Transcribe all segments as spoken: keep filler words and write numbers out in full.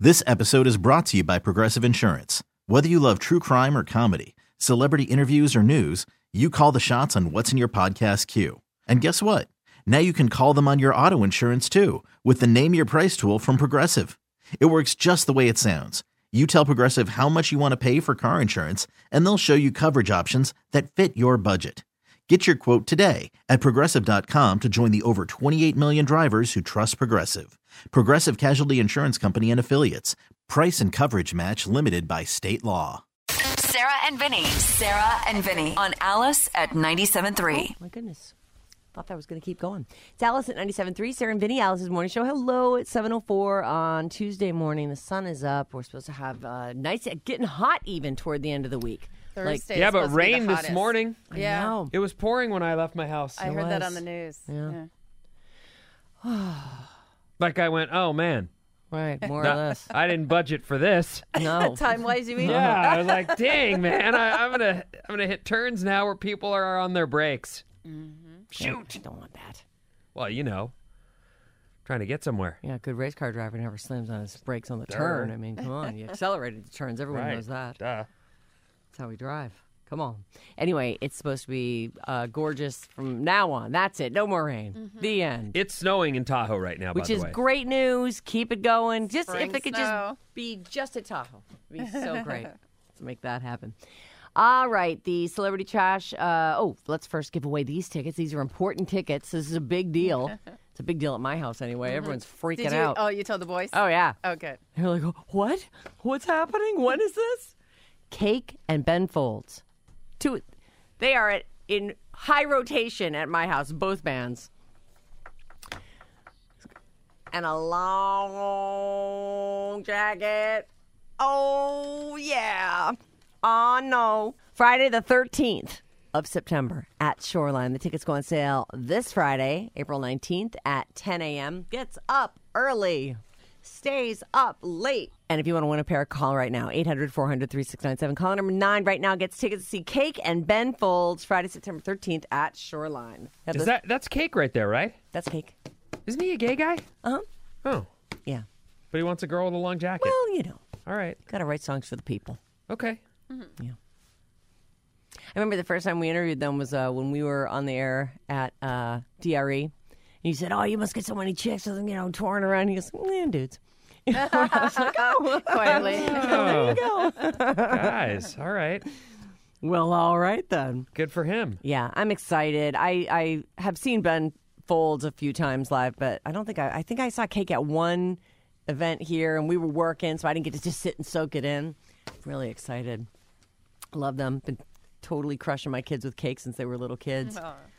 This episode is brought to you by Progressive Insurance. Whether you love true crime or comedy, celebrity interviews or news, you call the shots on what's in your podcast queue. And guess what? Now you can call them on your auto insurance too with the Name Your Price tool from Progressive. It works just the way it sounds. You tell Progressive how much you want to pay for car insurance, and they'll show you coverage options that fit your budget. Get your quote today at Progressive dot com to join the over twenty-eight million drivers who trust Progressive. Progressive Casualty Insurance Company and Affiliates. Price and coverage match limited by state law. Sarah and Vinny. Sarah and Vinny on Alice at ninety-seven point three. Oh, my goodness. Thought that was going to keep going. It's Alice at ninety-seven point three. Sarah and Vinny, Alice's morning show. Hello at seven oh four on Tuesday morning. The sun is up. We're supposed to have uh, nights getting hot even toward the end of the week. Thursday. Yeah, but rain this morning. Yeah. I know. It was pouring when I left my house. I It heard that was. on the news. Yeah. Yeah. Like I went, oh man, Right, more or Nah, less. I didn't budget for this. No. Time-wise, you mean? Yeah, I was like, dang man, I, I'm gonna I'm gonna hit turns now where people are on their brakes. Shoot. I don't want that. Well, you know, trying to get somewhere. Yeah, good race car driver never slams on his brakes on the Duh. turn. I mean, come on. You accelerated the turns. Everyone Right. knows that. Duh. That's how we drive. Come on. Anyway, it's supposed to be uh, gorgeous from now on. That's it. No more rain. Mm-hmm. The end. It's snowing in Tahoe right now, Which by is the way. great news. Keep it going. Just Spring if it could snow. just be just at Tahoe. It'd be so great to make that happen. All right, the Celebrity Trash. Uh, oh, let's first give away these tickets. These are important tickets. This is a big deal. It's a big deal at my house anyway. Everyone's freaking Did you? out. Oh, you told the boys? Oh, yeah. Oh, good. They're like, what? What's happening? When is this? Cake and Ben Folds. Two. They are at, in high rotation at my house, both bands. And a long jacket. Oh, yeah. Oh, no. Friday the thirteenth of September at Shoreline. The tickets go on sale this Friday, April nineteenth at ten a.m. Gets up early. Stays up late. And if you want to win a pair, call right now. eight hundred, four hundred, thirty-six ninety-seven. Caller number nine right now gets tickets to see Cake and Ben Folds Friday, September thirteenth at Shoreline. Have Is those- that that's Cake right there, right? That's Cake. Isn't he a gay guy? Uh-huh. Oh, Yeah. but he wants a girl with a long jacket. Well, you know, All right. got to write songs for the people. Okay. I remember the first time we interviewed them was uh, when we were on the air at uh, D R E. And you said, oh, you must get so many chicks, you know, touring around. He goes, yeah, dudes. I was like, oh, Quietly. there you go. Guys, all right. Well, all right then. Good for him. Yeah, I'm excited. I, I have seen Ben Folds a few times live, but I don't think I, I think I saw Cake at one event here, and we were working, so I didn't get to just sit and soak it in. Really excited. Love them. Been totally crushing my kids with Cake since they were little kids.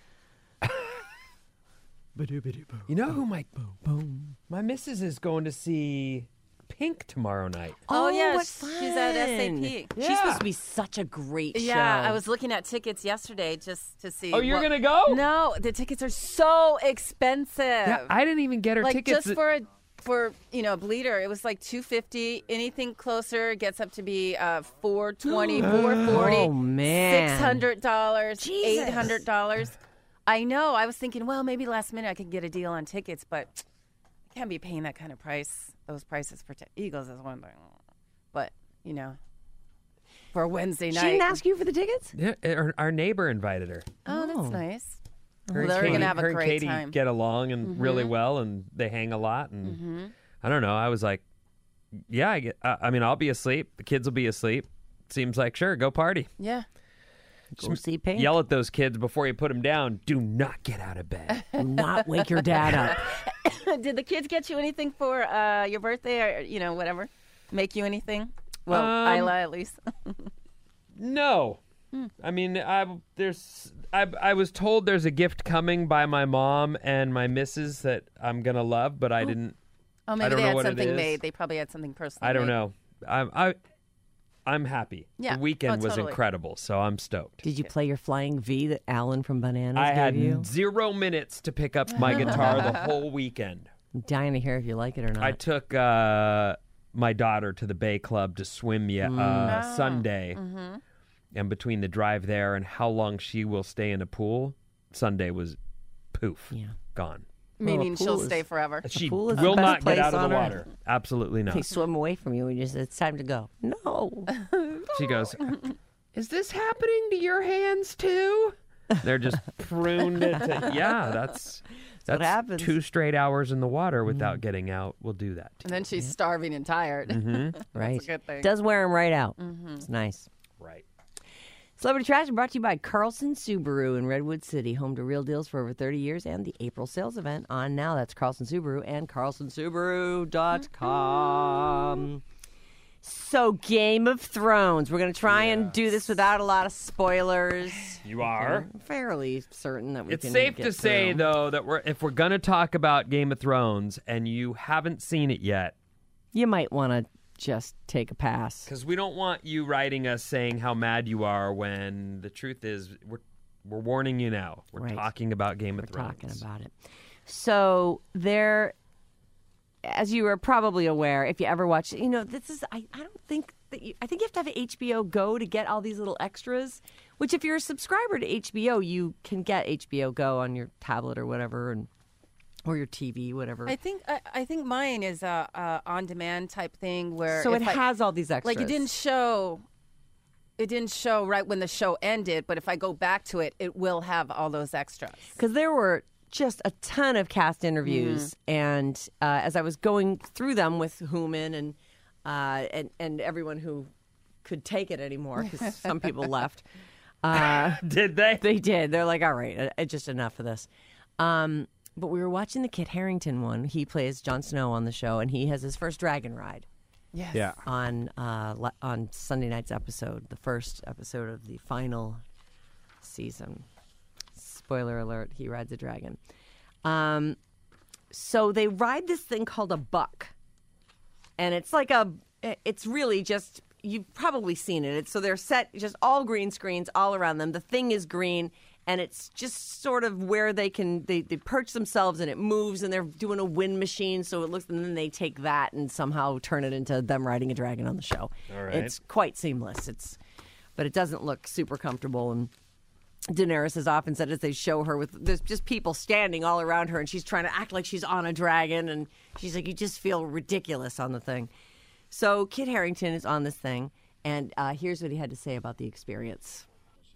You know who my my missus is going to see Pink tomorrow night. Oh, yeah, what she's at S A P. fun. She's supposed to be such a great show. Yeah, I was looking at tickets yesterday just to see. Oh, you're what- gonna go? No, the tickets are so expensive. Yeah, I didn't even get her like tickets. just for a for you know a bleeder, it was like two fifty. Anything closer gets up to be uh four twenty, four forty, Oh, man. six hundred dollars, Jesus. eight hundred dollars. I know. I was thinking, well, maybe last minute I could get a deal on tickets, but I can't be paying that kind of price. Those prices for t- Eagles is one thing, but you know, for a Wednesday She night. didn't ask you for the tickets? yeah, our, our neighbor invited her. Oh, that's Oh. nice. Her and They're Katie, gonna have a her and great Katie time. get along and really well, and they hang a lot. And Mm-hmm. I don't know. I was like, yeah, I get. I I mean, I'll be asleep. The kids will be asleep. Seems like sure, go party. Yeah. Go see Pink. Yell at those kids before you put them down. Do not get out of bed. Do not wake your dad up. Did the kids get you anything for uh, your birthday or, you know, whatever? Make you anything? Well, Um, Isla at least. No. I mean, I there's I I was told there's a gift coming by my mom and my missus that I'm gonna love, but I didn't. Oh, maybe don't they know had what it something is. made. They probably had something personal I don't made. know. I'm I I'm happy. Yeah. The weekend Oh, was totally. incredible, so I'm stoked. Did you play your flying V that Alan from Bananas I gave had you? zero minutes to pick up my guitar the whole weekend. I'm dying to hear if you like it or not. I took uh, my daughter to the Bay Club to swim yeah, uh, Oh. Sunday. Mm-hmm. And between the drive there and how long she will stay in a pool, Sunday was poof, Yeah. gone. Meaning Well, a pool she'll is- stay forever. She pool is the will best not get place out of on the earth. water. Absolutely They not. swim away from you and you just, it's time to go. No. She goes, is this happening to your hands too? They're just pruned into, yeah, that's, that's what happens. two straight hours in the water without getting out. We'll do that. And then she's starving and tired. Right. That's a good thing. Does wear them right out. It's nice. Right. Celebrity Trash is brought to you by Carlson Subaru in Redwood City, home to real deals for over thirty years, and the April sales event on now. That's Carlson Subaru and carlson subaru dot com. So, Game of Thrones. We're going to try and do this without a lot of spoilers. You are. I'm fairly certain that we It's can safe get to say, through. though, that we're if we're going to talk about Game of Thrones and you haven't seen it yet, You might want to just take a pass. because we don't want you writing us saying how mad you are when the truth is we're we're warning you now. We're Right. talking about Game of We're Thrones. talking about it. So there, as you are probably aware, if you ever watch, you know, this is, I, I don't think that you, I think you have to have H B O Go to get all these little extras, which if you're a subscriber to H B O, you can get H B O Go on your tablet or whatever, and or your T V, whatever. I think I, I think mine is a, a on-demand type thing where so if it I- has all these extras. like it didn't show it didn't show right when the show ended, but if I go back to it, it will have all those extras. Because there were just a ton of cast interviews, Mm-hmm. and uh, as I was going through them with Human and uh, and and everyone who could take it anymore, because some people left. Uh, Did they? they did. They're like, all right, uh, just enough of this. Um, but we were watching the Kit Harington one. He plays Jon Snow on the show, and he has his first dragon ride Yes. Yeah. on uh, le- on Sunday night's episode, the first episode of the final season. Spoiler alert: he rides a dragon. Um, so they ride this thing called a buck, and it's like a. It's really just you've probably seen it. It's, so they're set just all green screens all around them. The thing is green. And it's just sort of where they can they, they perch themselves and it moves and they're doing a wind machine, so it looks, and then they take that and somehow turn it into them riding a dragon on the show. All right. It's quite seamless. It's but it doesn't look super comfortable. And Daenerys has often said as they show her with there's just people standing all around her and she's trying to act like she's on a dragon, and she's like, you just feel ridiculous on the thing. So Kit Harington is on this thing, and uh, here's what he had to say about the experience.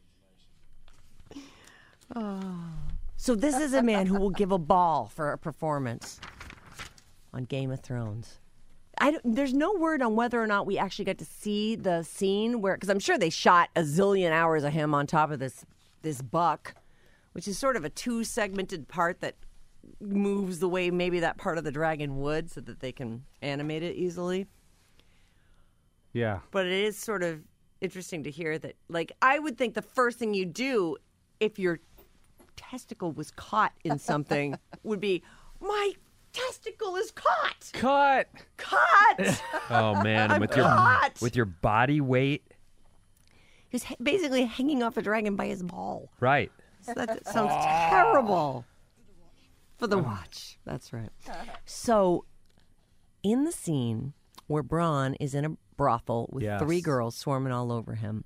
So this is a man who will give a ball for a performance on Game of Thrones. I don't, there's no word on whether or not we actually got to see the scene where, because I'm sure they shot a zillion hours of him on top of this this buck, which is sort of a two-segmented part that moves the way maybe that part of the dragon would, so that they can animate it easily. Yeah. But it is sort of interesting to hear that, like, I would think the first thing you do if your testicle was caught in something would be, my testicle is caught. Cut. Caught. Oh man, I'm with your caught. with your body weight, He's ha- basically hanging off a dragon by his ball. right? So that sounds terrible for the watch. That's right. So, in the scene where Bronn is in a brothel with Yes. three girls swarming all over him,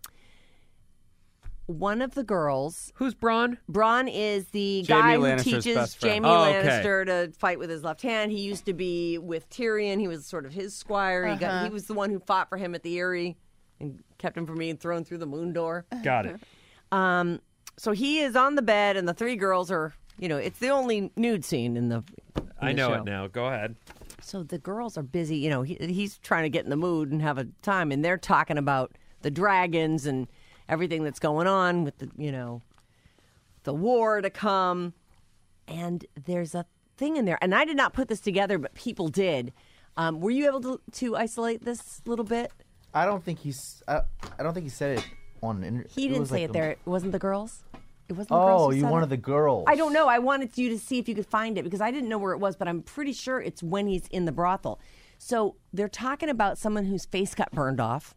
one of the girls, Who's Braun? Bronn is the Jaime guy who Lannister's teaches best friend. Jaime Oh, okay. Lannister to fight with his left hand. He used to be with Tyrion. He was sort of his squire. He got he was the one who fought for him at the Eyrie and kept him from being thrown through the moon door. Got it. Um, so he is on the bed, and the three girls are, you know, it's the only nude scene in the. in I the know show. it now. Go ahead. So the girls are busy, you know, he, he's trying to get in the mood and have a time, and they're talking about the dragons and everything that's going on with the, you know, the war to come. And there's a thing in there, and I did not put this together, but people did. Um, were you able to, to isolate this little bit? I don't think he's. I, I don't think he said it on. Inter- He didn't was say like it the- there. It wasn't the girls? It wasn't the girls Oh, who you said wanted it? the girls. I don't know. I wanted you to see if you could find it because I didn't know where it was, but I'm pretty sure it's when he's in the brothel. So they're talking about someone whose face got burned off.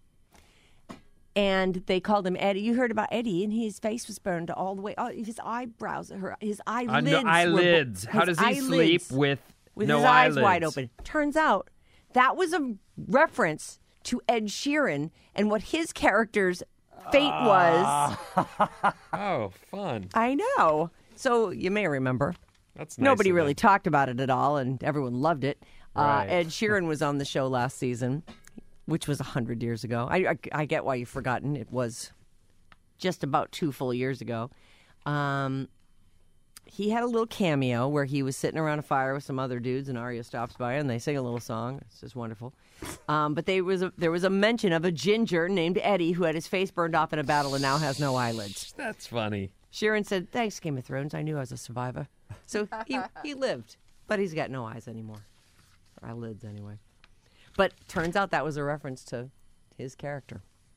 And they called him Eddie. You heard about Eddie, and his face was burned all the way. Oh, his eyebrows, her, his eyelids. Uh, no, were bu- eyelids. How his does he sleep eyelids with, with no his eyelids? eyes wide open? Turns out that was a reference to Ed Sheeran and what his character's fate was. Oh, fun. I know. So you may remember. That's nice Nobody of really them. talked about it at all, and everyone loved it. Right. Uh, Ed Sheeran was on the show last season, which was one hundred years ago. I, I, I get why you've forgotten. It was just about two full years ago. Um, he had a little cameo where he was sitting around a fire with some other dudes, and Arya stops by, and they sing a little song. It's just wonderful. Um, but there was, a, there was a mention of a ginger named Eddie who had his face burned off in a battle and now has no eyelids. That's funny. Sheeran said, "Thanks, Game of Thrones. I knew I was a survivor." So he, he lived, but he's got no eyes anymore. Or eyelids, anyway. But turns out that was a reference to his character.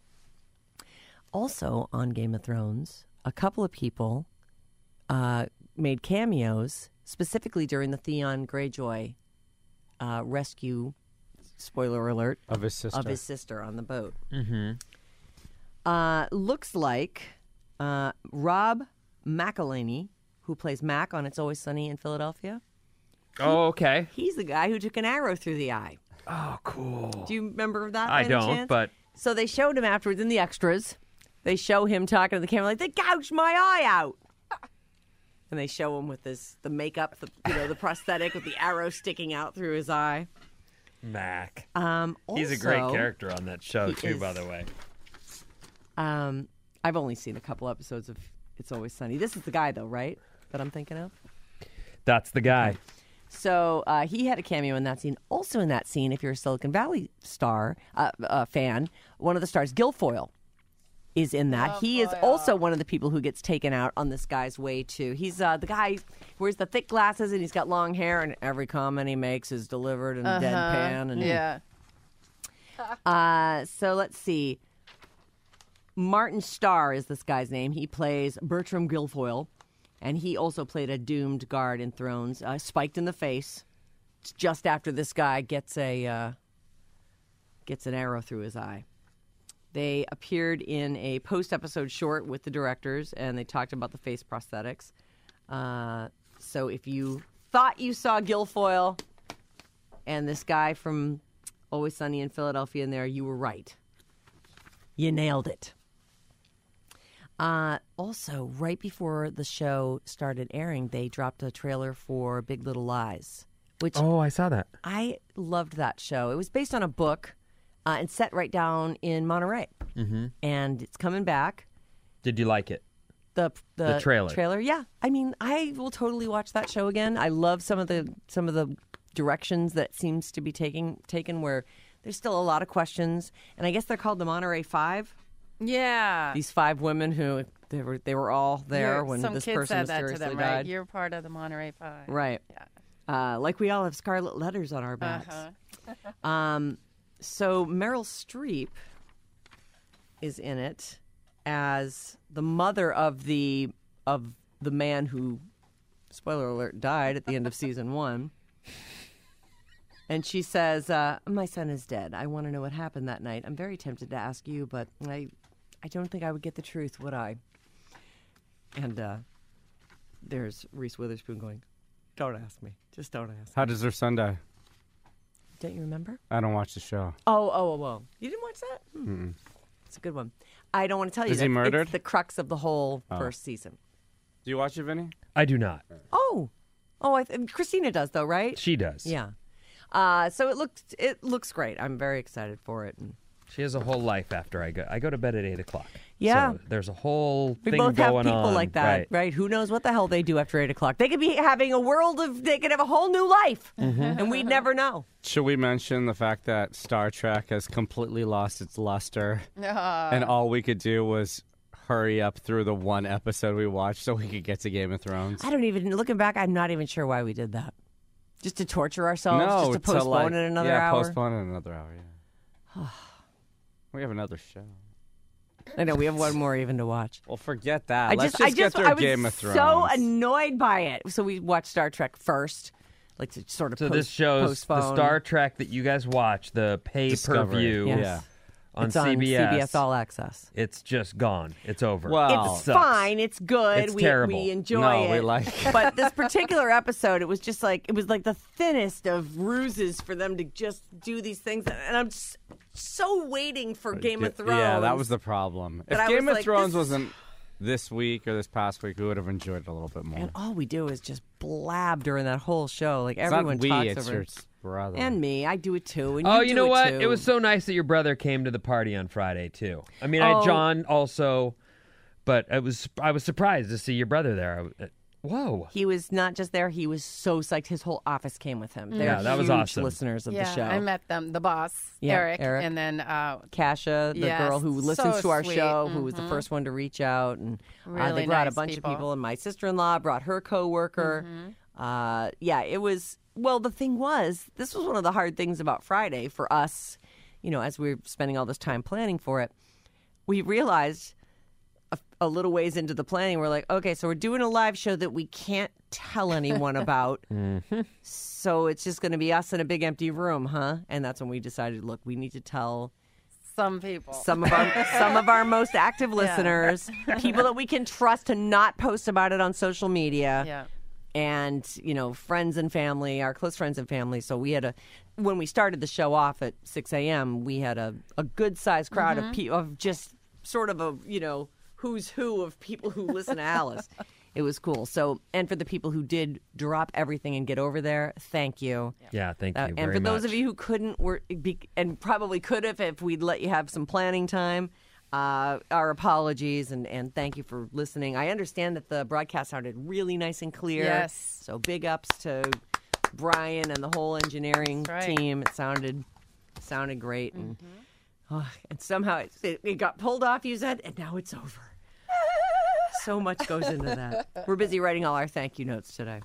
Also on Game of Thrones, a couple of people uh, made cameos, specifically during the Theon Greyjoy uh, rescue, spoiler alert, Of his sister. of his sister on the boat. Mm-hmm. Uh, looks like uh, Rob McElhenney, who plays Mac on It's Always Sunny in Philadelphia, Oh, okay. he's the guy who took an arrow through the eye. Oh, cool. Do you remember that? by I any don't, chance? but So they showed him afterwards in the extras. They show him talking to the camera like, "They gouged my eye out." And they show him with this, the makeup, the, you know, the prosthetic with the arrow sticking out through his eye. Mac. Um, He's a great also, character on that show, he too, is- by the way. Um, I've only seen a couple episodes of It's Always Sunny. This is the guy, though, right? That I'm thinking of? That's the guy. So uh, he had a cameo in that scene. Also in that scene, if you're a Silicon Valley star uh, uh, fan, one of the stars, Guilfoyle, is in that. He is also one of the people who gets taken out on this guy's way to. He's uh, the guy who wears the thick glasses and he's got long hair, and every comment he makes is delivered in deadpan. And Yeah. Uh, so let's see. Martin Starr is this guy's name. He plays Bertram Guilfoyle, and he also played a doomed guard in Thrones, uh, spiked in the face, just after this guy gets a uh, gets an arrow through his eye. They appeared in a post-episode short with the directors, and they talked about the face prosthetics. Uh, so if you thought you saw Guilfoyle and this guy from Always Sunny in Philadelphia in there, you were right. You nailed it. Uh, also, right before the show started airing, they dropped a trailer for Big Little Lies, which Oh, I saw that. I loved that show. It was based on a book uh, and set right down in Monterey. Mm-hmm. And it's coming back. Did you like it? The, the The trailer. Trailer, yeah. I mean, I will totally watch that show again. I love some of the some of the directions that seems to be taking taken where there's still a lot of questions. And I guess they're called the Monterey Five. Yeah. These five women who they were they were all there You're- when some this kid person said that to mysteriously them, died. right? You're part of the Monterey Five. Right. Yeah. Uh, like we all have scarlet letters on our backs. Uh-huh. Um, so Meryl Streep is in it as the mother of the of the man who, spoiler alert, died at the end of season one. And she says, uh, "My son is dead. I want to know what happened that night. I'm very tempted to ask you, but I, I don't think I would get the truth, would I?" And uh, there's Reese Witherspoon going, "Don't ask me. Just don't ask How me." does her son die? Don't you remember? I don't watch the show. Oh, oh, oh, oh. You didn't watch that? Hmm. It's a good one. I don't want to tell you. Is he that. murdered? It's the crux of the whole Oh. first season. Do you watch it, Vinny? I do not. Oh. Oh, I th- Christina does, though, right? She does. Yeah. Uh, so it looks it looks great. I'm very excited for it. And She has a whole life after I go. I go to bed at eight o'clock. Yeah. So there's a whole we thing both have going people on. like that, Right. right. Who knows what the hell they do after eight o'clock? They could be having a world of. They could have a whole new life, and we'd never know. Should we mention the fact that Star Trek has completely lost its luster, Uh, and all we could do was hurry up through the one episode we watched so we could get to Game of Thrones? I don't even looking back. I'm not even sure why we did that. Just to torture ourselves, no, just to postpone like, it another yeah, hour. postpone it another hour. Yeah. We have another show. I know we have one more even to watch. Well, forget that. I Let's just, just, I just, get through I was Game of Thrones. so annoyed by it. So we watched Star Trek first, like to sort of So post, this shows postpone. the Star Trek that you guys watch, the pay per Discovery. view Yes. Yeah. on it's on C B S. C B S All Access. It's just gone. It's over. Well, It's sucks. fine. It's good. It's we terrible. we enjoy No, it. we like it. But this particular episode, it was just like it was like the thinnest of ruses for them to just do these things, and I'm just so waiting for Game of Thrones. Yeah, that was the problem. But If I Game was of like, Thrones this- wasn't this week or this past week, we would have enjoyed it a little bit more. And all we do is just blab during that whole show. Like it's everyone not we, talks it's over your it. brother. And me. I do it too. And Oh, you, you do know it what? too. It was so nice that your brother came to the party on Friday too. I mean, Oh. I John also, but it was I was surprised to see your brother there. I, whoa. He was not just there. He was so psyched. His whole office came with him. They're Yeah, that was huge awesome. listeners of yeah, the show. I met them. The boss, Yeah, Eric, Eric. and then uh, Kasha, the Yes, girl who listens so to our sweet. show, who was the first one to reach out, and uh, they Really brought nice a bunch people. of people. And my sister-in-law brought her coworker. Uh, yeah, it was. Well, the thing was, this was one of the hard things about Friday for us. You know, as we were spending all this time planning for it, we realized a, a little ways into the planning, we're like, okay, so we're doing a live show that we can't tell anyone about. So it's just going to be us in a big empty room, huh? And that's when we decided, look, we need to tell some people. some of our some of our most active listeners, people that we can trust to not post about it on social media, yeah. and you know, friends and family, our close friends and family. So we had a when we started the show off at six a.m., we had a, a good sized crowd of people of just sort of a you know who's who of people who listen to Alice. It was cool. So, and for the people who did drop everything and get over there, thank you. Yeah, thank Uh, you. and very for those much. of you who couldn't, were be, and probably could have if we'd let you have some planning time, uh, our apologies and, and thank you for listening. I understand that the broadcast sounded really nice and clear. Yes. So big ups to Brian and the whole engineering That's right. team. It sounded sounded great, and oh, and somehow it, it, it got pulled off. You said, and now it's over. So much goes into that. We're busy writing all our thank you notes today.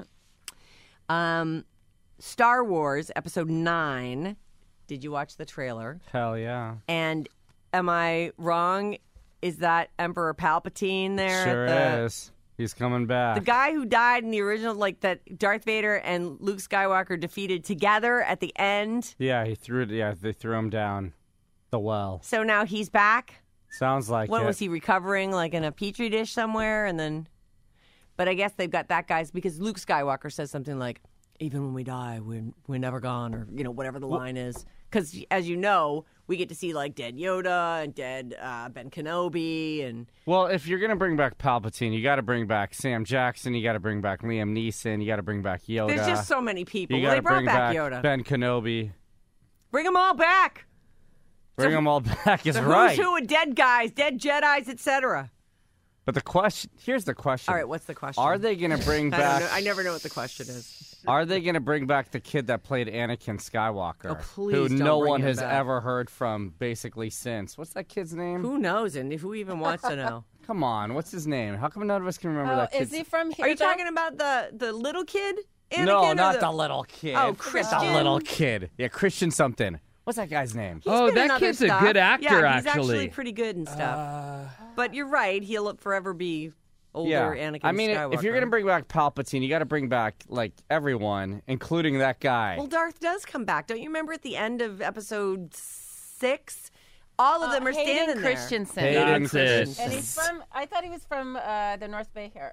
Um, Star Wars Episode nine. Did you watch the trailer? Hell yeah. And am I wrong? Is that Emperor Palpatine there? Sure at the, is. He's coming back. The guy who died in the original, like that Darth Vader and Luke Skywalker defeated together at the end. Yeah, he threw it. Yeah, they threw him down the well. So now he's back. Sounds like When it. was he recovering? Like in a petri dish somewhere, and then. But I guess they've got that guy's because Luke Skywalker says something like, "Even when we die, we're we're never gone," or you know whatever the line is. Because as you know, we get to see like dead Yoda and dead uh, Ben Kenobi, and Well, if you're gonna bring back Palpatine, you got to bring back Sam Jackson. You got to bring back Liam Neeson. You got to bring back Yoda. there's just so many people. You Well, got they to brought bring back, back Yoda. Ben Kenobi. Bring them all back. Bring So- them all back is The right. who's who of dead guys, dead Jedis, et cetera. But the question here's the question. All right, what's the question? Are they gonna bring I, don't back? know, I never know what the question is. Are they gonna bring back the kid that played Anakin Skywalker? Oh, please who don't no bring one him has back. ever heard from, basically since. What's that kid's name? Who knows, and who even wants to know? Come on, what's his name? How come none of us can remember Oh, that kid's is he from here? Are you though? talking about the the little kid? Anakin, No, or not the, the little kid. Oh, Forget Christian. The little kid. Yeah, Christian something. What's that guy's name? He's Oh, been in that other kid's a stuff. good actor, Yeah, he's actually. actually pretty good and stuff. But you're right; he'll forever be older yeah. Anakin I mean, Skywalker. if you're gonna bring back Palpatine, you got to bring back like everyone, including that guy. well, Darth does come back. Don't you remember at the end of Episode six? All of Uh, them are Hayden standing there. Christensen. Hayden That's it. Christensen. And he's from. I thought he was from uh, the North Bay here.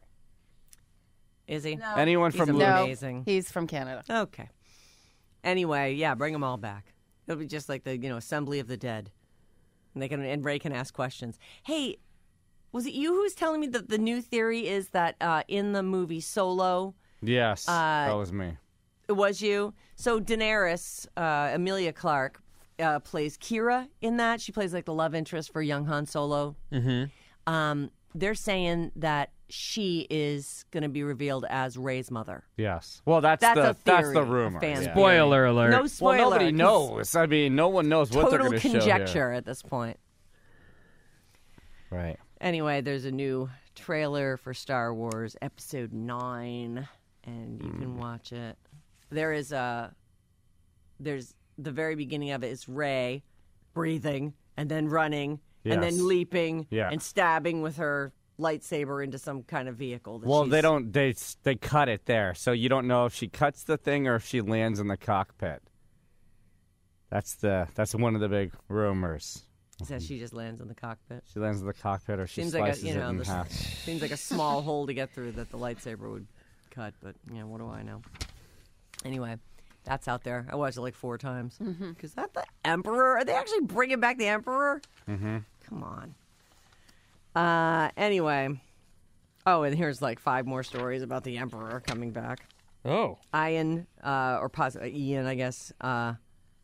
Is he? No. Anyone He's from a- Luke? No, Amazing. he's from Canada. Okay. Anyway, yeah, bring them all back. It'll be just like the you know Assembly of the Dead, and they can and Ray can ask questions. Hey, was it you who was telling me that the new theory is that uh, in the movie Solo, Yes, Uh, that was me. it was you? So Daenerys, uh, Emilia Clarke, uh, plays Kira in that. She plays like the love interest for young Han Solo. Mm-hmm. Um, they're saying that she is going to be revealed as Rey's mother. Yes. Well, that's, That's the a that's theory, the a rumor. fan yeah. theory. Spoiler alert. No Well, spoiler. nobody 'cause knows. I mean, no one knows what they're Total going to show conjecture at this point. here. Right. Anyway, there's a new trailer for Star Wars Episode nine, and you Hmm. can watch it. There is a, there's the very beginning of it is Rey breathing and then running and Yes. then leaping Yeah. and stabbing with her lightsaber into some kind of vehicle. that Well, they she's- don't. They they cut it there, so you don't know if she cuts the thing or if she lands in the cockpit. That's the that's one of the big rumors. Says she just lands in the cockpit. She lands in the cockpit or she Seems like a slices you know it in the, half. seems like a small hole to get through that the lightsaber would cut, but you know what do I know? Anyway, that's out there. I watched it like four times. Because that the Emperor? Are they actually bringing back the Emperor? Mm-hmm. Come on. Uh, anyway. Oh, and here's like five more stories about the Emperor coming back. Oh. Ian, uh, or pos- uh, Ian, I guess, uh,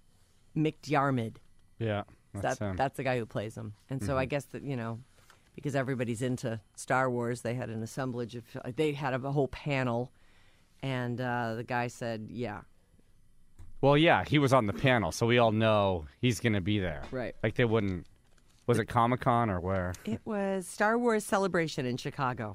McDiarmid. Yeah, that's That, him. that's the guy who plays him. And so Mm-hmm. I guess that, you know, because everybody's into Star Wars, they had an assemblage of, they had a whole panel. And uh, the guy said, yeah. Well, yeah, he was on the panel, so we all know he's going to be there. Right. Like they wouldn't. Was it Comic-Con or where? It was Star Wars Celebration in Chicago.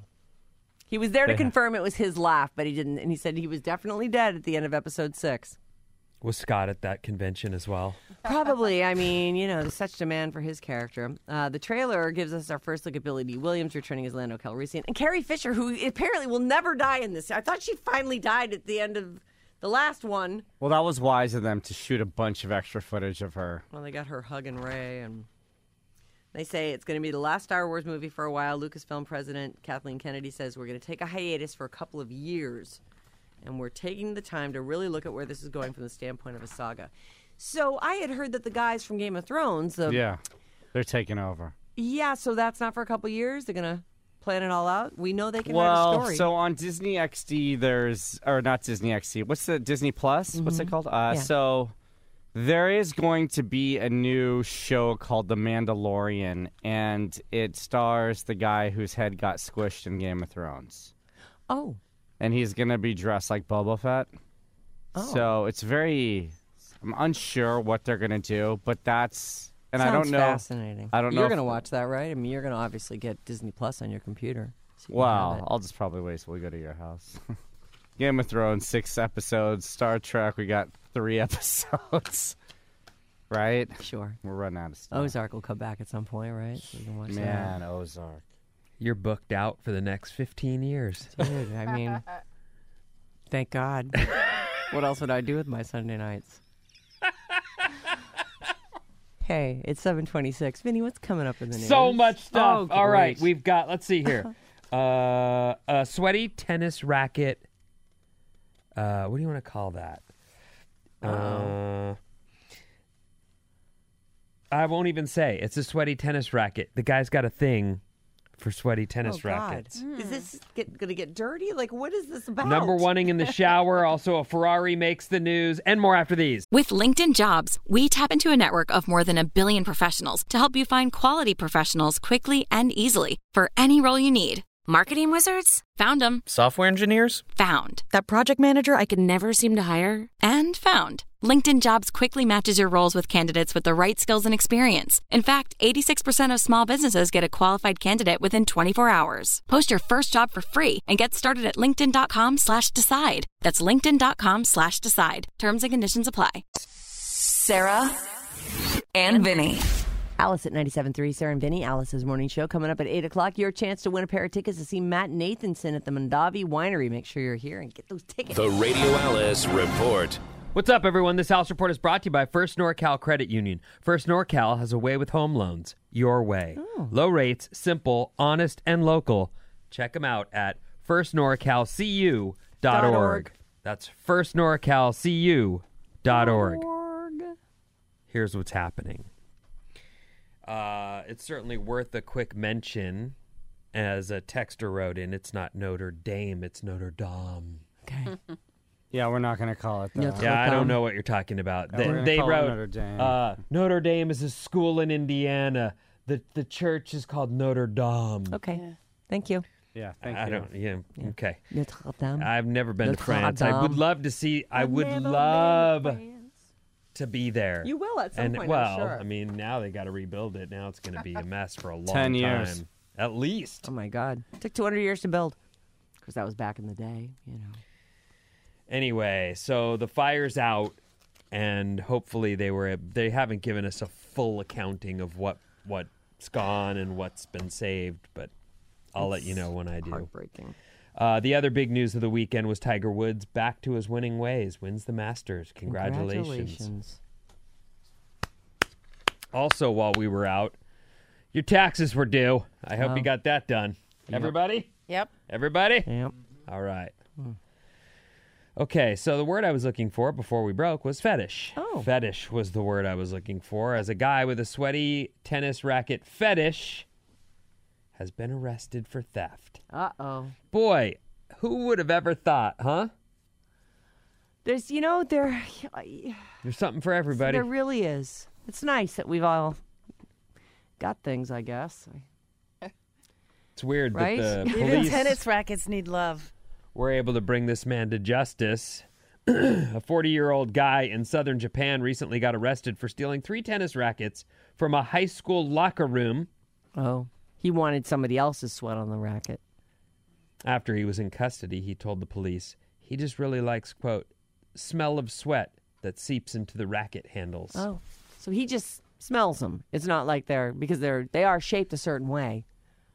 He was there to Yeah. confirm it was his laugh, but he didn't. And he said he was definitely dead at the end of episode six. Was Scott at that convention as well? Probably. I mean, you know, there's such demand for his character. Uh, the trailer gives us our first look at Billy D. Williams returning as Lando Calrissian. And Carrie Fisher, who apparently will never die in this. I thought she finally died at the end of the last one. Well, that was wise of them to shoot a bunch of extra footage of her. Well, they got her hugging Ray, and they say it's going to be the last Star Wars movie for a while. Lucasfilm president Kathleen Kennedy says we're going to take a hiatus for a couple of years, and we're taking the time to really look at where this is going from the standpoint of a saga. So I had heard that the guys from Game of Thrones, the, Yeah, they're taking over. yeah, so that's not for a couple of years. They're going to plan it all out. We know they can write a Well, story. so on Disney X D, there's or not Disney X D. What's the Disney Plus? What's it called? Uh, Yeah. So there is going to be a new show called The Mandalorian, and it stars the guy whose head got squished in Game of Thrones, oh, and he's gonna be dressed like Boba Fett. Oh. So it's very. I'm unsure what they're gonna do, but that's and I sounds don't know. fascinating. I don't know You're if- going to watch that, right? I mean, you're going to obviously get Disney Plus on your computer. So you can have Well, it. I'll just probably wait till we go to your house. Game of Thrones, six episodes. Star Trek, we got three episodes. Right? Sure. We're running out of stuff. Ozark will come back at some point, right? So you can watch Man, Ozark. You're booked out for the next fifteen years. that. Dude, I mean, thank God. What else would I do with my Sunday nights? Hey, it's seven twenty-six. Vinny, what's coming up in the news? So much stuff. Oh, All right, great. we've got, let's see here. uh, a sweaty tennis racket. Uh, what do you want to call that? Uh, I won't even say. It's a sweaty tennis racket. The guy's got a thing for sweaty tennis Oh, God. rackets. Is this get, gonna get dirty? Like, what is this about? Number oneing in the shower. Also, a Ferrari makes the news, and more after these. With LinkedIn Jobs, we tap into a network of more than a billion professionals to help you find quality professionals quickly and easily for any role you need. Marketing wizards? Found them. Software engineers? Found. That project manager I could never seem to hire? And found. LinkedIn Jobs quickly matches your roles with candidates with the right skills and experience. In fact, eighty-six percent of small businesses get a qualified candidate within twenty-four hours. Post your first job for free and get started at linkedin.com slash decide. That's linkedin.com slash decide. Terms and conditions apply. Sarah and Vinny. Alice at ninety-seven point three, Sarah and Vinny, Alice's morning show. Coming up at eight o'clock, your chance to win a pair of tickets to see Matt Nathanson at the Mondavi Winery. Make sure you're here and get those tickets. The Radio Alice Report. What's up, everyone? This House Report is brought to you by First NorCal Credit Union. First NorCal has a way with home loans. Your way. Oh. Low rates, simple, honest, and local. Check them out at first norcal c u dot org. That's first norcal c u dot org. Here's what's happening. Uh, it's certainly worth a quick mention. As a texter wrote in, it's not Notre Dame, it's Notre Dame. Okay. Yeah, we're not going to call it that. Notre Yeah, I don't Dame. know what you're talking about. Yeah, They, we're gonna they call it wrote Notre Dame. Uh, Notre Dame is a school in Indiana. The the church is called Notre Dame. Okay. Thank you. Yeah, thank I you. don't. Yeah. Okay. Notre Dame. I've never been to Notre France. I would Dame. love to see. I I've would never been to love France. to be there. You will at some and point, I'm well, sure. I mean, now they got to rebuild it. Now it's going to be a mess for a long Ten years. time, at least. Oh, my God. It took two hundred years to build. Because that was back in the day, you know. Anyway, so the fire's out, and hopefully they were. They haven't given us a full accounting of what what's gone and what's been saved, but I'll let you know when I do. Heartbreaking. Uh, the other big news of the weekend was Tiger Woods back to his winning ways, wins the Masters. Congratulations. Congratulations. Also, while we were out, your taxes were due. I hope Oh. you got that done. Everybody? Yep. Everybody? Yep. All right. Okay, so the word I was looking for before we broke was fetish. Oh. Fetish was the word I was looking for. As a guy with a sweaty tennis racket fetish, has been arrested for theft. Uh-oh. Boy, who would have ever thought, huh? There's, you know, there, There's something for everybody. there really is. It's nice that we've all got things, I guess. It's weird Right? that the Even police tennis rackets need love. were able to bring this man to justice. A forty-year-old guy in southern Japan recently got arrested for stealing three tennis rackets from a high school locker room Oh, he wanted somebody else's sweat on the racket. after he was in custody. He told the police he just really likes, quote, smell of sweat that seeps into the racket handles. Oh, so he just smells them. It's not like they're, because they're, they are shaped a certain way.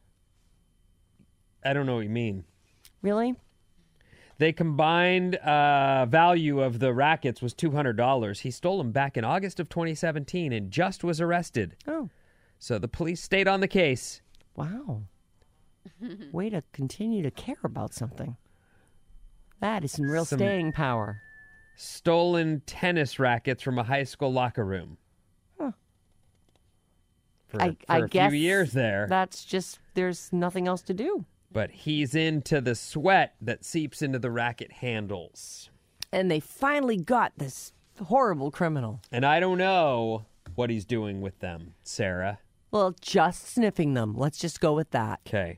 I don't know what you mean. Really? They combined uh, value of the rackets was two hundred dollars. He stole them back in August of twenty seventeen and just was arrested. Oh, So the police stayed on the case. wow. Way to continue to care about something. That is some real Some- staying power. Stolen tennis rackets from a high school locker room. Huh. For, I, for I a guess few years there. That's just, there's nothing else to do. But he's into the sweat that seeps into the racket handles. And they finally got this horrible criminal. And I don't know what he's doing with them, Sarah. Well, just sniffing them. Let's just go with that. Okay.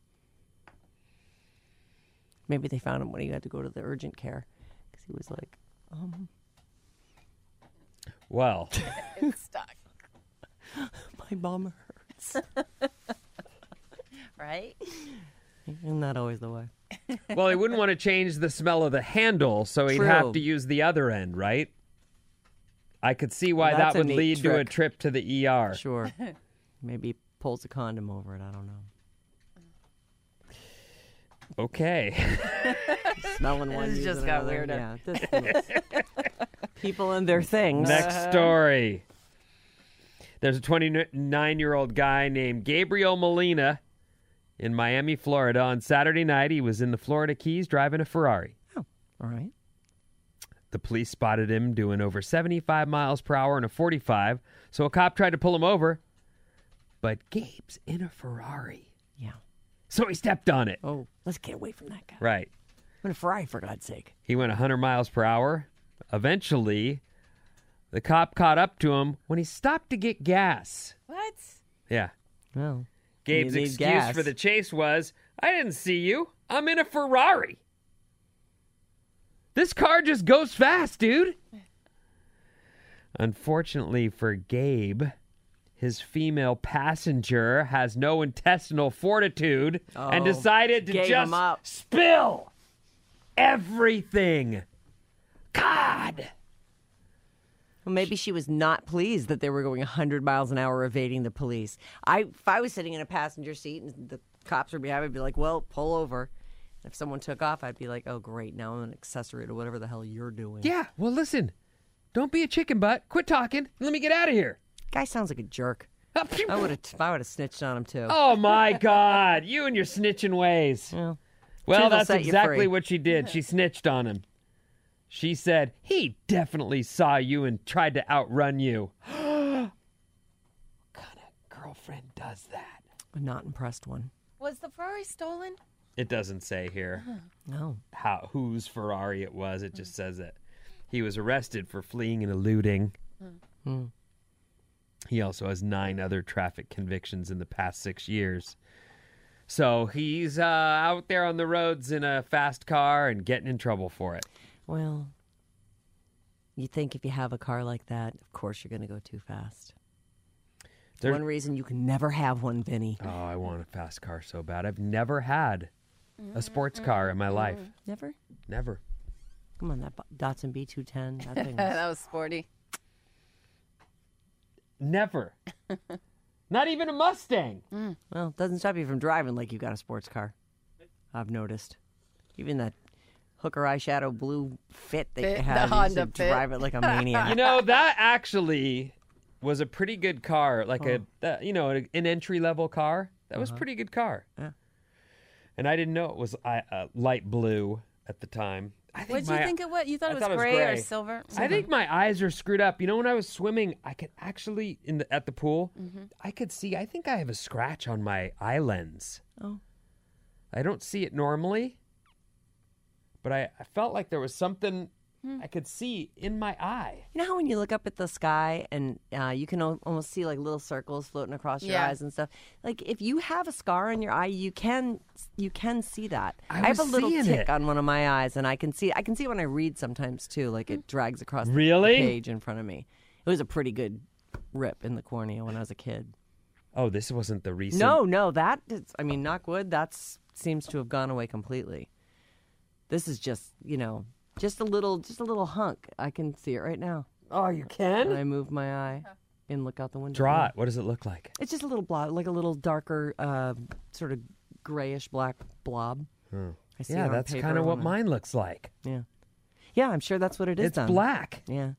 Maybe they found him when he had to go to the urgent care because he was like, um, Well, It's stuck. my bum hurts. Right? Isn't that always the way? well, he wouldn't want to change the smell of the handle, so he'd True. have to use the other end, right? I could see why Well, that that's a would neat lead to a trick. trip to the E R. Sure. Maybe he pulls a condom over it. I don't know. Okay. Smelling one. This using just got another. weirder. Yeah, this is- people and their things. Next story. There's a twenty-nine-year-old guy named Gabriel Molina in Miami, Florida. On Saturday night, he was in the Florida Keys driving a Ferrari. All right. The police spotted him doing over seventy-five miles per hour in a forty-five, so a cop tried to pull him over. But Gabe's in a Ferrari, Yeah. so he stepped on it. Oh, let's get away from that guy. Right. I'm in a Ferrari, for God's sake. He went one hundred miles per hour. Eventually, the cop caught up to him when he stopped to get gas. What? Yeah. Well, Gabe's you need excuse gas. for the chase was, I didn't see you. I'm in a Ferrari. This car just goes fast, dude. Unfortunately for Gabe, his female passenger has no intestinal fortitude and Oh, decided to gave just him up. spill everything. God. Well, maybe she was not pleased that they were going one hundred miles an hour evading the police. I, if I was sitting in a passenger seat and the cops were behind me, I'd be like, well, pull over. If someone took off, I'd be like, oh, great, now I'm an accessory to whatever the hell you're doing. Yeah, well, listen. Don't be a chicken butt. Quit talking. Let me get out of here. Guy sounds like a jerk. I would have, I would have snitched on him too. Oh, my God. You and your snitching ways. Well, Well, truth will that's set you exactly free. what she did. She snitched on him. She said, he definitely saw you and tried to outrun you. What kind of girlfriend does that? a not impressed one. Was the Ferrari stolen? It doesn't say here No. how whose Ferrari it was. It just says that he was arrested for fleeing and eluding. Hmm. He also has nine other traffic convictions in the past six years. So he's uh, out there on the roads in a fast car and getting in trouble for it. Well, you think if you have a car like that, of course you're going to go too fast. It's There- one reason you can never have one, Vinny. Oh, I want a fast car so bad. I've never had a sports car in my life. Never? Never. Come on, that Bo- Datsun B two ten. That thing. That was sporty. Never. Not even a Mustang. Well, it doesn't stop you from driving like you got a sports car. I've noticed. Even that hooker eyeshadow blue Fit that Fit, you the have, you used Honda to Fit. drive it like a maniac. You know, that actually was a pretty good car. Like a, uh, you know, an entry level car. That was a pretty good car. Yeah. And I didn't know it was uh, uh, light blue at the time. I think What did my, you think it was? You thought I it was thought it was gray, or gray. silver? I think my eyes are screwed up. You know, when I was swimming, I could actually in the at the pool, Mm-hmm. I could see. I think I have a scratch on my eye lens. Oh. I don't see it normally, but I, I felt like there was something Hmm. I could see in my eye. You know how when you look up at the sky and uh, you can al- almost see like little circles floating across your Yeah. eyes and stuff. Like if you have a scar on your eye, you can you can see that. I have a was little seeing tick it. on one of my eyes, and I can see I can see it when I read sometimes too. Like it drags across the- Really? the page in front of me. It was a pretty good rip in the cornea when I was a kid. Oh, this wasn't the recent. No, no, that is, I mean, knock wood. That seems to have gone away completely. This is just you know. Just a little, just a little hunk. I can see it right now. Oh, you And can? I move my eye and look out the window. Draw it. What does it look like? It's just a little blob, like a little darker, uh, sort of grayish black blob. I see it Yeah, on that's paper kind of what when I- mine looks like. Yeah, yeah. I'm sure that's what it is. It's done. black. Yeah.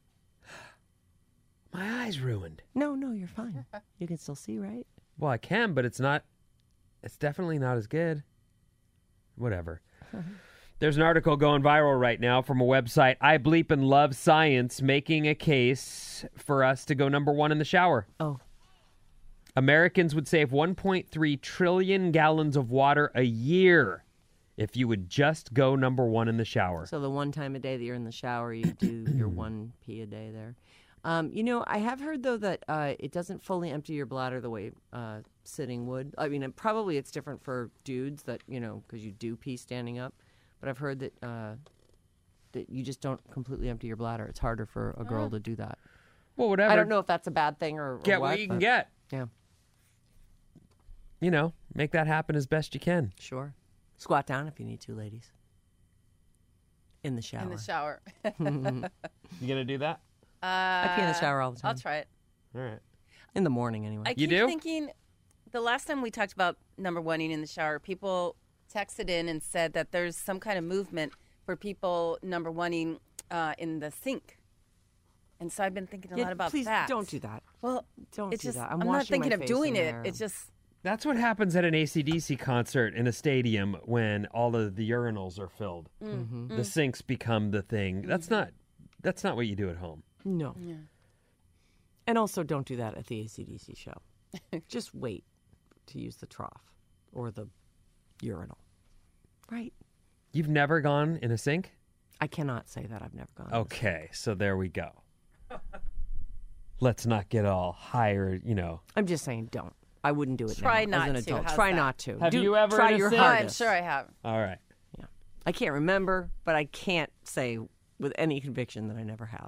My eye's ruined. No, no, you're fine. You can still see, right? Well, I can, but it's not. It's definitely not as good. Whatever. There's an article going viral right now from a website, I Bleep and Love Science, making a case for us to go number one in the shower. Oh. Americans would save one point three trillion gallons of water a year if you would just go number one in the shower. So the one time a day that you're in the shower, you do your one pee a day there. Um, you know, I have heard though that uh, it doesn't fully empty your bladder the way uh, sitting would. I mean, and probably it's different for dudes that you know because you do pee standing up. But I've heard that uh, that you just don't completely empty your bladder. It's harder for a girl to do that. Well, whatever. I don't know if that's a bad thing or, or Get what, what you can but- get. Yeah, You know, make that happen as best you can. sure. Squat down if you need to, ladies. In the shower. In the shower. You gonna do that? Uh, I pee in the shower all the time. I'll try it. All right. In the morning, anyway. I You keep do? thinking the last time we talked about number one in the shower, people texted in and said that there's some kind of movement for people number one uh, in the sink. And so I've been thinking a Yeah, lot about please that. don't do that. Well, Don't it's do just, that. I'm, I'm not washing my thinking of face doing in it. there. It's just, That's what happens at an A C D C concert in a stadium when all of the urinals are filled. Mm-hmm. The sinks become the thing. That's not. That's not what you do at home. No. And also, don't do that at the A C D C show. Just wait to use the trough or the urinal. Right? You've never gone in a sink? I cannot say that I've never gone. Okay, so there we go. Let's not get all higher, you know. I'm just saying, don't. I wouldn't do it Try now not as an to. adult. How's Try that? not to. Have Do- you ever try in a your sink? oh, I'm hardest. sure I have. All right. Yeah. I can't remember, but I can't say with any conviction that I never have.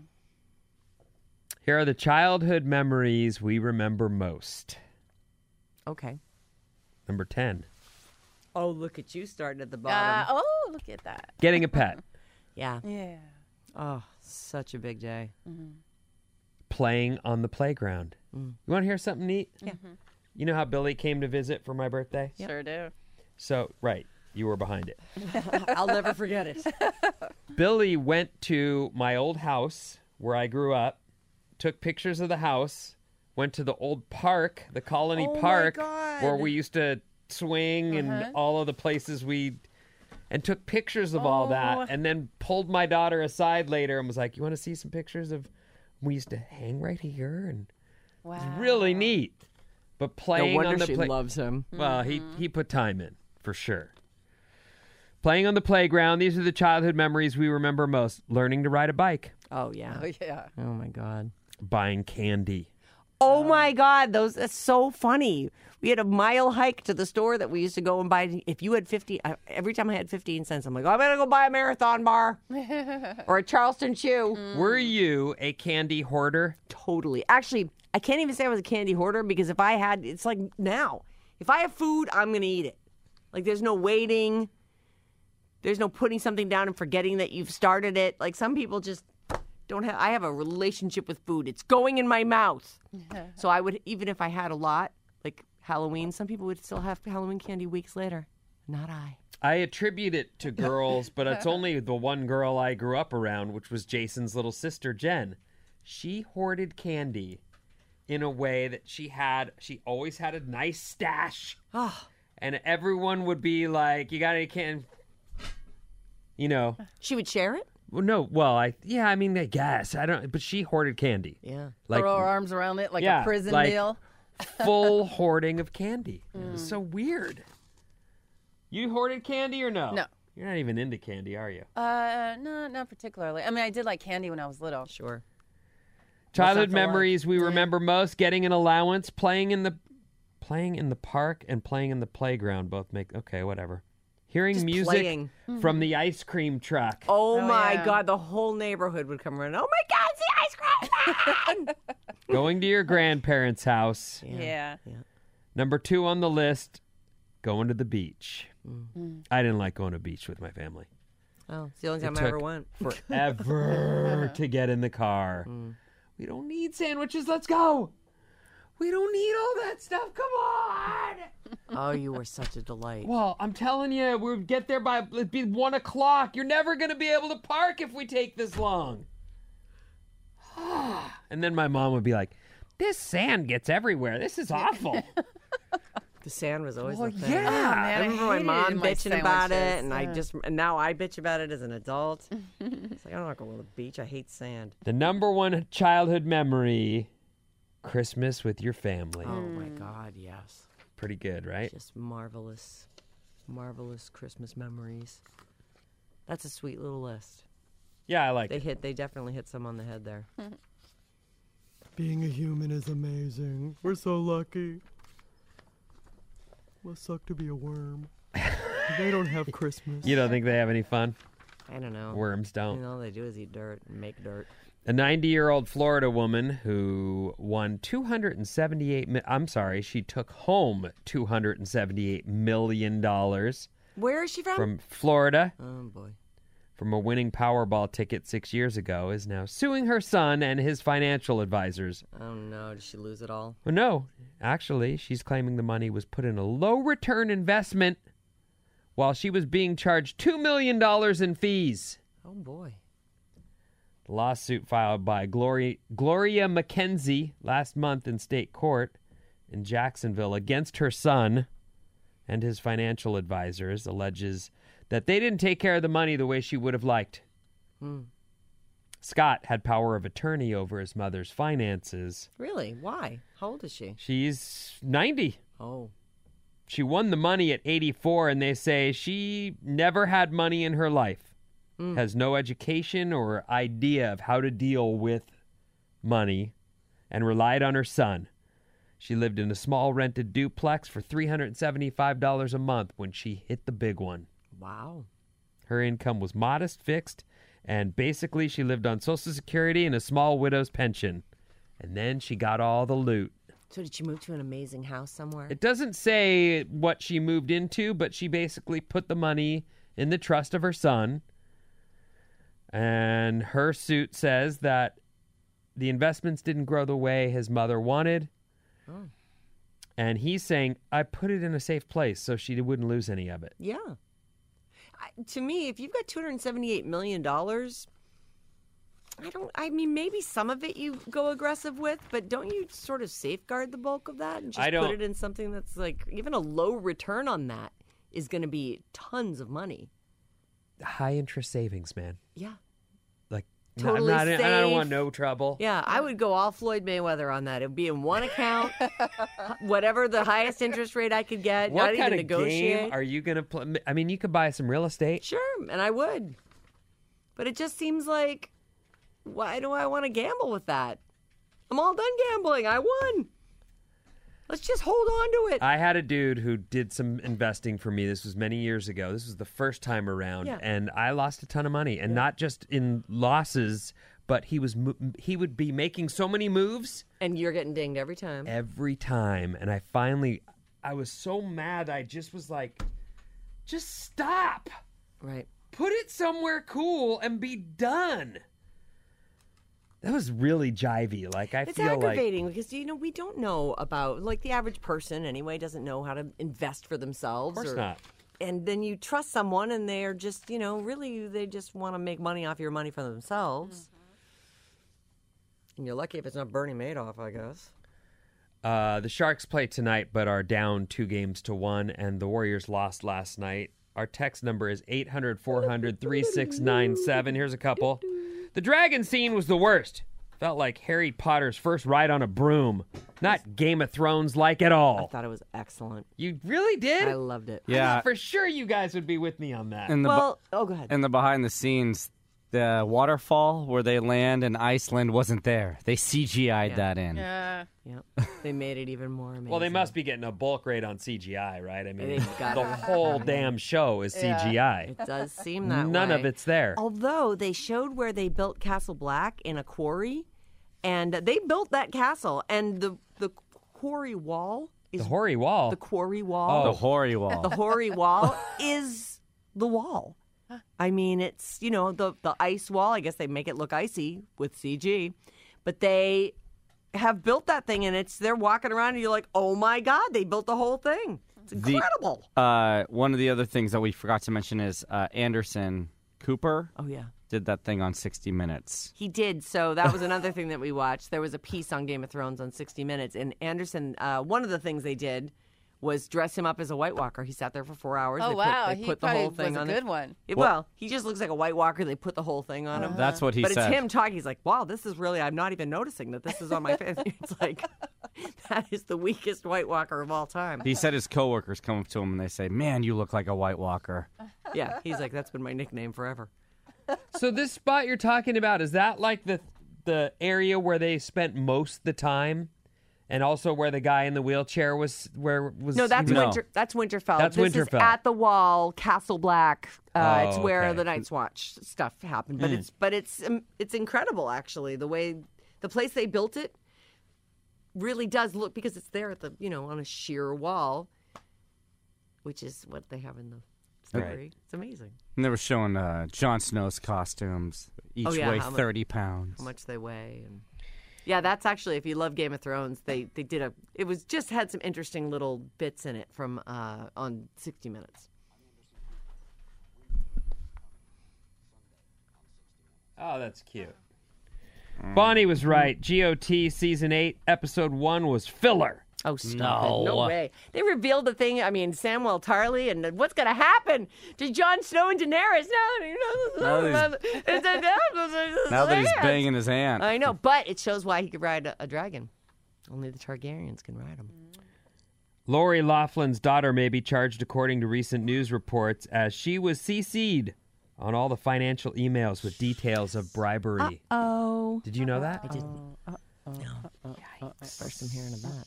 Here are the childhood memories we remember most. Okay. Number ten, Oh, look at you starting at the Uh, bottom. oh, look at that. getting a pet, yeah. Yeah. Oh, such a big day. playing on the playground. Mm. You want to hear something neat? Yeah. You know how Billy came to visit for my birthday? Sure do. So, right, you were behind it. I'll never forget it. Billy went to my old house where I grew up, took pictures of the house, went to the old park, the Colony Oh my Park, God. where we used to swing and all of the places we, and took pictures of all Oh. that, and then pulled my daughter aside later and was like, "You want to see some pictures of we used to hang right here?" And Wow. it's really neat. But No playing wonder on the she play- loves him. well, he he put time in for sure. Playing on the playground. These are the childhood memories we remember most. Learning to ride a bike, Oh, yeah. Oh, yeah. Oh, my God. buying candy. Oh my God, those that's so funny. We had a mile hike to the store that we used to go and buy. If you had fifty, I, every time I had fifteen cents, I'm like, oh, I'm gonna go buy a Marathon bar or a Charleston chew. Were you a candy hoarder? Totally. Actually, I can't even say I was a candy hoarder because if I had, it's like now, if I have food, I'm gonna eat it. Like there's no waiting. There's no putting something down and forgetting that you've started it. Like some people just don't have. I have a relationship with food. It's going in my mouth. So I would, even if I had a lot, like Halloween, some people would still have Halloween candy weeks later. Not I. I attribute it to girls, but it's only the one girl I grew up around, which was Jason's little sister, Jen. She hoarded candy in a way that she had, she always had a nice stash. Oh, And everyone would be like, you got any candy? You know, She would share it? well, no, well, I yeah, I mean, I guess I don't, but she hoarded candy, Yeah. like Throw our arms around it like yeah, a prison like- meal. full hoarding of candy. It was so weird. You hoarded candy or no? No. You're not even into candy, are you? Uh, no, not particularly. I mean, I did like candy when I was little. Sure. Childhood not for memories we remember most: getting an allowance, playing in the playing in the park, and playing in the playground. Both make okay, whatever. Hearing Just music playing. from the ice cream truck. Oh, Oh, my yeah. God. The whole neighborhood would come around. Oh, my God. It's the ice cream man. Going to your grandparents' house. Yeah. Number two on the list: going to the beach. Mm. I didn't like going to the beach with my family. Oh, it's the only It time I ever took went. Forever to get in the car. Mm. We don't need sandwiches. Let's go. We don't need all that stuff. Come on. Oh, you were such a delight. Well, I'm telling you, we'll get there by it'd be one o'clock. You're never gonna be able to park if we take this long. And then my mom would be like, "This sand gets everywhere. This is awful." The sand was always Well, the thing. yeah. Oh, man, I remember my hated mom my bitching about it, sandwiches. and I Ugh. just and now I bitch about it as an adult. It's like I don't want to go to the beach. I hate sand. The number one childhood memory: Christmas with your family. Oh my God, yes, Pretty good, right? just marvelous, marvelous Christmas memories. That's a sweet little list. Yeah, I like They it. hit. They definitely hit some on the head there. Being a human is amazing. We're so lucky. Must suck to be a worm. They don't have Christmas. You don't think they have any fun? I don't know. Worms don't. You know, all they do is eat dirt and make dirt. A ninety-year-old Florida woman who won two hundred seventy-eight mi- I'm sorry, she took home two hundred seventy-eight million dollars Where is she from? from Florida Oh boy. from a winning Powerball ticket six years ago is now suing her son and his financial advisors. Oh no, did she lose it all? Well, no, actually, she's claiming the money was put in a low-return investment while she was being charged two million dollars in fees. Oh boy. The lawsuit filed by Gloria, Gloria McKenzie last month in state court in Jacksonville against her son and his financial advisors alleges that they didn't take care of the money the way she would have liked. Hmm. Scott had power of attorney over his mother's finances. Really? Why? How old is she? She's ninety. Oh. She won the money at eighty-four, and they say she never had money in her life. Has no education or idea of how to deal with money, and relied on her son. She lived in a small rented duplex for three hundred seventy-five dollars a month when she hit the big one. Wow. Her income was modest, fixed, and basically she lived on Social Security and a small widow's pension. And then she got all the loot. So did she move to an amazing house somewhere? It doesn't say what she moved into, but she basically put the money in the trust of her son. And her suit says that the investments didn't grow the way his mother wanted. Oh. And he's saying, I put it in a safe place so she wouldn't lose any of it. Yeah. I, to me, if you've got two hundred seventy-eight million dollars, I don't, I mean, maybe some of it you go aggressive with, but don't you sort of safeguard the bulk of that and just I don't- put it in something that's like, even a low return on that is going to be tons of money. High interest savings, man. Yeah. Like, Totally I'm not, in- I don't want safe. no trouble. Yeah, I would go all Floyd Mayweather on that. It would be in one account, whatever the highest interest rate I could get, What not kind even of negotiate. game are you going to play? I mean, you could buy some real estate. Sure, and I would. But it just seems like, why do I want to gamble with that? I'm all done gambling. I won. Let's just hold on to it. I had a dude who did some investing for me. This was many years ago. This was the first time around, Yeah. and I lost a ton of money, and not just in losses, but he was mo- he would be making so many moves And you're getting dinged every time. every time, and I finally, I was so mad. I just was like, just stop. Right. Put it somewhere cool and be done. That was really jivey. Like I It's feel like aggravating because, you know, we don't know about, like the average person anyway doesn't know how to invest for themselves. Of course or, not. And then you trust someone and they're just, you know, really they just want to make money off your money for themselves. And you're lucky if it's not Bernie Madoff, I guess. Uh, the Sharks play tonight, but are down two games to one, and the Warriors lost last night Our text number is eight hundred, four hundred, thirty-six ninety-seven. Here's a couple. The dragon scene was the worst. Felt like Harry Potter's first ride on a broom. Not Game of Thrones like at all. I thought it was excellent. You really did? I loved it. I Yeah. thought for sure you guys would be with me on that. And the Well, oh, go ahead. and the behind the scenes, the waterfall where they land in Iceland wasn't there. They C G I'd Yeah. that in. Yeah. Yep. They made it even more amazing. Well, they must be getting a bulk rate on C G I, right? I mean, They've got the it. whole damn show is C G I. It does seem that None way. of it's there. Although they showed where they built Castle Black in a quarry, and they built that castle, and the the quarry wall is The hoary wall. the quarry wall. The hoary wall. The hoary wall is the wall. I mean, it's, you know, the, the ice wall. I guess they make it look icy with C G. But they have built that thing, and it's they're walking around, and you're like, oh, my God, they built the whole thing. It's The- incredible. Uh, one of the other things that we forgot to mention is uh, Anderson Cooper oh, yeah. did that thing on sixty minutes. He did. So that was another thing that we watched. There was a piece on Game of Thrones on sixty minutes. And Anderson, uh, one of the things they did was dress him up as a White Walker. He sat there for four hours. Oh, they wow. Put, they He put the probably whole thing was a on good it. one. It- well, he just looks like a White Walker. They put the whole thing on him. That's what he but said. it's him talking. He's like, wow, this is really, I'm not even noticing that this is on my face. It's like, that is the weakest White Walker of all time. He said his coworkers come up to him and they say, "Man, you look like a White Walker." Yeah, he's like, that's been my nickname forever. So this spot you're talking about, is that like the the area where they spent most of the time? And also where the guy in the wheelchair was, where was No, that's he was- Winter. That's Winterfell. That's this Winterfell. is at the Wall, Castle Black. Uh, Oh, it's where okay. the Night's Watch stuff happened. But Mm. it's but it's um, it's incredible actually. The way the place they built it really does look, because it's there at the you know on a sheer wall, which is what they have in the story. Right. It's amazing And they were showing uh, Jon Snow's costumes. Each Oh, yeah, weigh how mu- thirty pounds. how much they weigh and. Yeah, that's actually, if you love Game of Thrones, they, they did a, it was just had some interesting little bits in it from, uh, on sixty minutes. Oh, that's cute. Bonnie was right. G O T Season eight, Episode one was filler. Oh, stop No. it. No way. They revealed the thing, I mean, Samwell Tarly, and what's going to happen to Jon Snow and Daenerys now? Now that Now that he's banging his aunt. I know, but it shows why he could ride a, a dragon. Only the Targaryens can ride him. Lori Laughlin's daughter may be charged according to recent news reports, as she was C C'd on all the financial emails with details of bribery. Oh. Did you know that? I didn't. No. Yikes. First I'm hearing of that.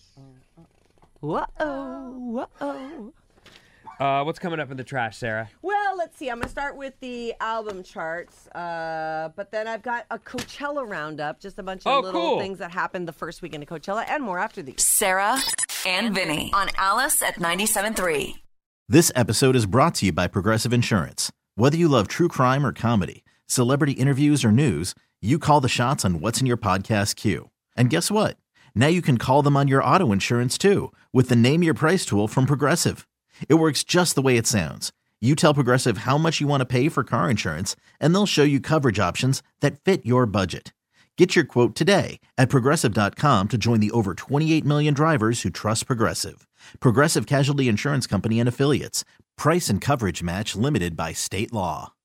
Whoa, whoa. Uh, what's coming up in the trash, Sarah? Well, let's see. I'm going to start with the album charts, uh, but then I've got a Coachella roundup, just a bunch of Oh, little cool. things that happened the first weekend of Coachella, and more after these. Sarah and Vinny on Alice at ninety-seven point three. This episode is brought to you by Progressive Insurance. Whether you love true crime or comedy, celebrity interviews or news, you call the shots on what's in your podcast queue. And guess what? Now you can call them on your auto insurance too, with the Name Your Price tool from Progressive. It works just the way it sounds. You tell Progressive how much you want to pay for car insurance, and they'll show you coverage options that fit your budget. Get your quote today at Progressive dot com to join the over twenty-eight million drivers who trust Progressive. Progressive Casualty Insurance Company and Affiliates. Price and coverage match limited by state law.